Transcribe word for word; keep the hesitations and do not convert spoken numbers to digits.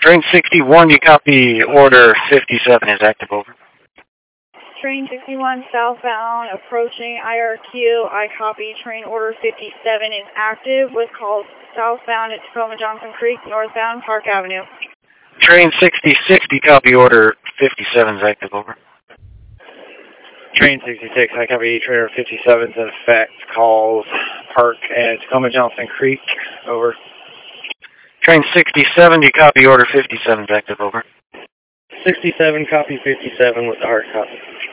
Train sixty-one, you copy order fifty-seven is active, over. Train sixty-one southbound approaching I R Q. I copy train order fifty-seven is active with calls southbound at Tacoma Johnson Creek, northbound Park Avenue. Train sixty-six, you copy order fifty-seven is active, over. Train sixty-six, I copy train order fifty-seven is in effect. Calls Park at Tacoma Johnson Creek, over. Train sixty-seven, you copy order fifty-seven is active, over. sixty-seven, copy fifty-seven with the hard copy.